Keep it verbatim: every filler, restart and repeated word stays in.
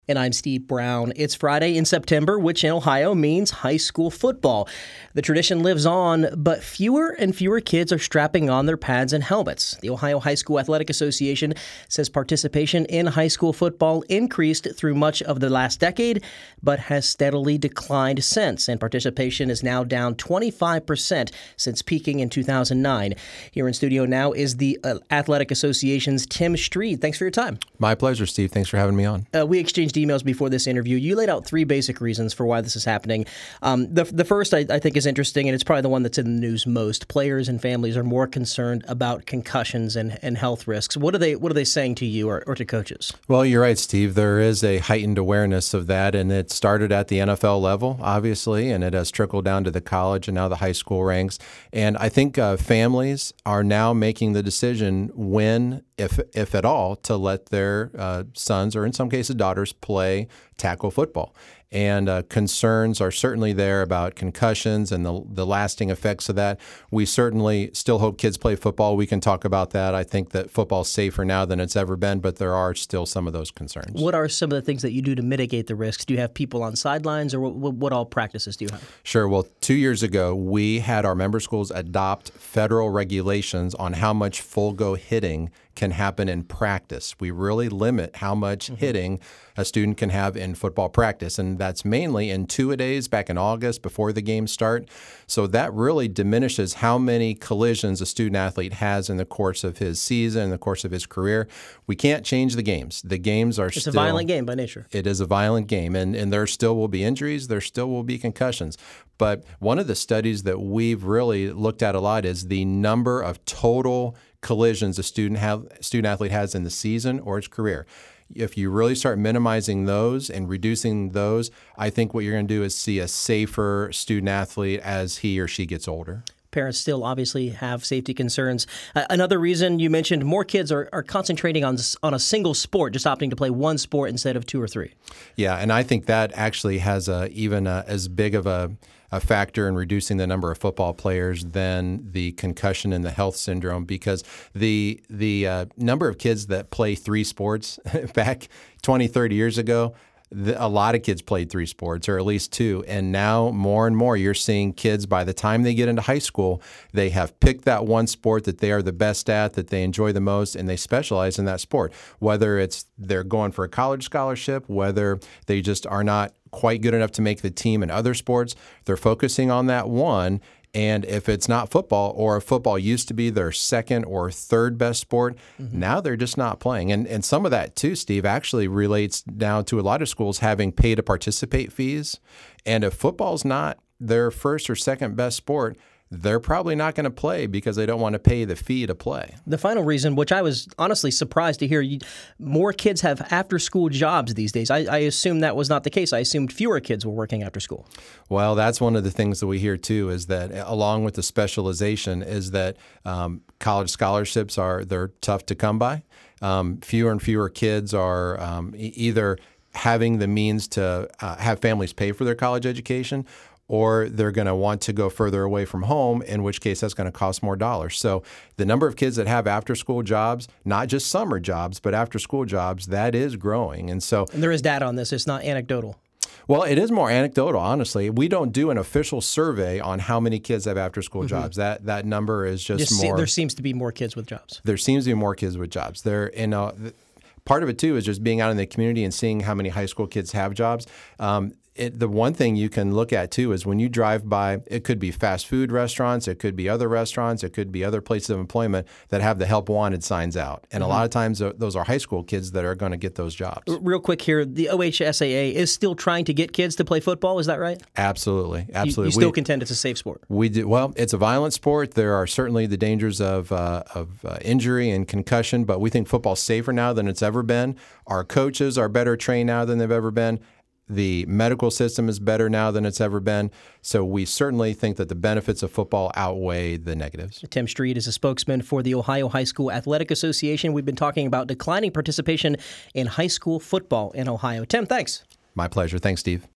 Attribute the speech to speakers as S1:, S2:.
S1: And I'm Steve Brown. It's Friday in September, which in Ohio means high school football. The tradition lives on, but fewer and fewer kids are strapping on their pads and helmets. The Ohio High School Athletic Association says participation in high school football increased through much of the last decade, but has steadily declined since, and participation is now down twenty-five percent since peaking in two thousand nine. Here in studio now is the uh, Athletic Association's Tim Street. Thanks for your time.
S2: My pleasure, Steve. Thanks for having me on.
S1: Uh, we exchanged emails before this interview. You laid out three basic reasons for why this is happening. Um, the the first, I, I think, is interesting, and it's probably the one that's in the news most. Players and families are more concerned about concussions and, and health risks. What are they What are they saying to you or, or to coaches?
S2: Well, you're right, Steve. There is a heightened awareness of that, and it started at the N F L level, obviously, and it has trickled down to the college and now the high school ranks. And I think uh, families are now making the decision when, if if at all, to let their uh, sons, or in some cases daughters, play tackle football. And uh, concerns are certainly there about concussions and the the lasting effects of that. We certainly still hope kids play football. We can talk about that. I think that football's safer now than it's ever been, but there are still some of those concerns.
S1: What are some of the things that you do to mitigate the risks? Do you have people on sidelines, or what, what all practices do you have?
S2: Sure. Well, two years ago, we had our member schools adopt federal regulations on how much full-go hitting can happen in practice. We really limit how much mm-hmm. hitting a student can have in football practice, and that's mainly in two-a-days back in August before the games start. So that really diminishes how many collisions a student-athlete has in the course of his season, in the course of his career. We can't change the games. The games are
S1: it's
S2: still—
S1: It's a violent game by nature.
S2: It is a violent game, and, and there still will be injuries. There still will be concussions. But one of the studies that we've really looked at a lot is the number of total collisions a student have, student athlete has in the season or his career. If you really start minimizing those and reducing those, I think what you're going to do is see a safer student athlete as he or she gets older.
S1: Parents still obviously have safety concerns. Uh, another reason you mentioned, more kids are, are concentrating on on a single sport, just opting to play one sport instead of two or three.
S2: Yeah, and I think that actually has a, even a, as big of a, a factor in reducing the number of football players than the concussion and the health syndrome, because the the uh, number of kids that play three sports back twenty, thirty years ago, a lot of kids played three sports, or at least two. And now more and more you're seeing kids, by the time they get into high school, they have picked that one sport that they are the best at, that they enjoy the most, and they specialize in that sport. Whether it's they're going for a college scholarship, whether they just are not quite good enough to make the team in other sports, they're focusing on that one. And if it's not football, or if football used to be their second or third best sport, mm-hmm. now they're just not playing. And and some of that too, Steve, actually relates now to a lot of schools having pay to participate fees. And if football's not their first or second best sport, they're probably not going to play because they don't want to pay the fee to play.
S1: The final reason, which I was honestly surprised to hear, you, more kids have after-school jobs these days. I, I assumed that was not the case. I assumed fewer kids were working after school.
S2: Well, that's one of the things that we hear, too, is that along with the specialization is that um, college scholarships are they're tough to come by. Um, fewer and fewer kids are um, e- either having the means to uh, have families pay for their college education, or they're going to want to go further away from home, in which case that's going to cost more dollars. So the number of kids that have after-school jobs, not just summer jobs, but after-school jobs, that is growing. And so
S1: and there is data on this. It's not anecdotal.
S2: Well, it is more anecdotal, honestly. We don't do an official survey on how many kids have after-school mm-hmm. jobs. That that number is just, just more.
S1: See, there seems to be more kids with jobs.
S2: There seems to be more kids with jobs. There, and uh, part of it, too, is just being out in the community and seeing how many high school kids have jobs. Um, It, the one thing you can look at, too, is when you drive by, it could be fast food restaurants, it could be other restaurants, it could be other places of employment that have the help wanted signs out. And mm-hmm. a lot of times those are high school kids that are going to get those jobs.
S1: Real quick here, the O H S A A is still trying to get kids to play football. Is that right?
S2: Absolutely. Absolutely.
S1: You, you still
S2: we,
S1: contend it's a safe sport?
S2: We do. Well, it's a violent sport. There are certainly the dangers of, uh, of uh, injury and concussion, but we think football's safer now than it's ever been. Our coaches are better trained now than they've ever been. The medical system is better now than it's ever been. So we certainly think that the benefits of football outweigh the negatives.
S1: Tim Street is a spokesman for the Ohio High School Athletic Association. We've been talking about declining participation in high school football in Ohio. Tim, thanks.
S2: My pleasure. Thanks, Steve.